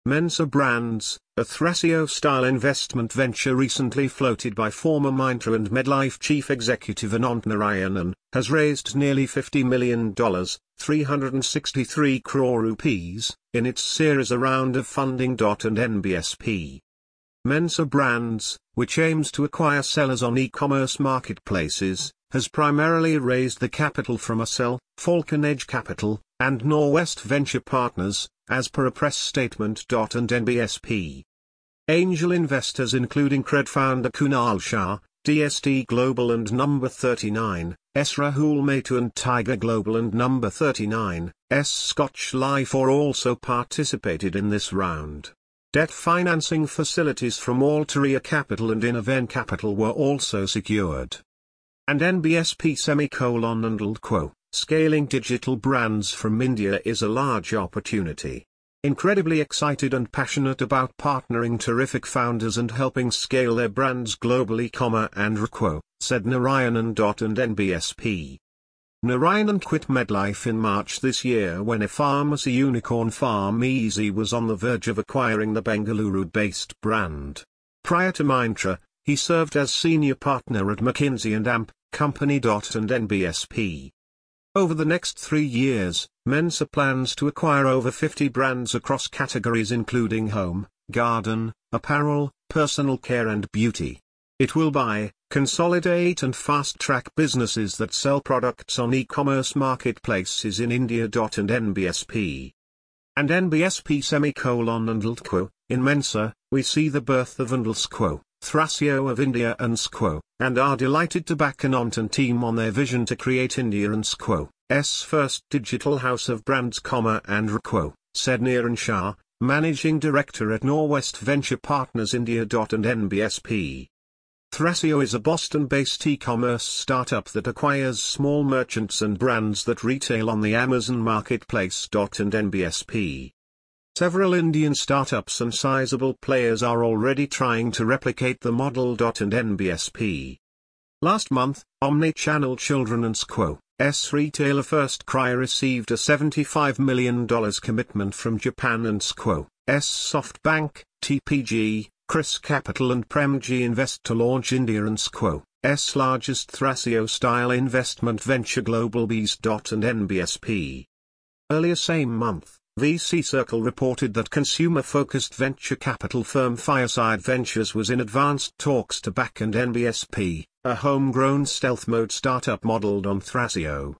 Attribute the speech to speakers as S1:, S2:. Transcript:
S1: Mensa Brands, a Thrasio-style investment venture recently floated by former Myntra and MedLife chief executive Anant Narayanan, has raised nearly $50 million, 363 crore rupees, in its series round of funding. And NBSP. Mensa Brands, which aims to acquire sellers on e-commerce marketplaces, has primarily raised the capital from Accel, Falcon Edge Capital, and Norwest Venture Partners, as per a press statement. And NBSP. Angel investors including Cred founder Kunal Shah, DST Global and Number 39, S Rahul Mehta and Tiger Global and Number 39, S Scotch Life also participated in this round. Debt financing facilities from Altaria Capital and Innoven Capital were also secured. And NBSP and Quo, scaling digital brands from India is a large opportunity. Incredibly excited and passionate about partnering terrific founders and helping scale their brands globally, and Quo, said Narayanan. And NBSP. Narayanan quit MedLife in March this year when a pharmacy unicorn PharmEasy was on the verge of acquiring the Bengaluru-based brand. Prior to Myntra, he served as senior partner at McKinsey & Amp Company. And NBSP. Over the next 3 years, Mensa plans to acquire over 50 brands across categories including home, garden, apparel, personal care and beauty. It will buy, consolidate and fast-track businesses that sell products on e-commerce marketplaces in India. And NBSP. And NBSP and Quo, in Mensa, we see the birth of Quo, Thrasio of India and Quo, and are delighted to back Anant and team on their vision to create India and Quo's first digital house of brands, and Quo, said Niran Shah, Managing Director at Norwest Venture Partners India. And NBSP. Thrasio is a Boston-based e-commerce startup that acquires small merchants and brands that retail on the Amazon marketplace. And NBSP. Several Indian startups and sizable players are already trying to replicate the model. And NBSP. Last month, Omnichannel Children & Quo's retailer First Cry received a $75 million commitment from Japan and Quo's SoftBank, TPG, Chris Capital and Premji Invest to launch India and Quo's largest Thrasio-style investment venture GlobalBees. And NBSP. Earlier same month, VC Circle reported that consumer-focused venture capital firm Fireside Ventures was in advanced talks to back and NBSP, a homegrown stealth mode startup modeled on Thrasio.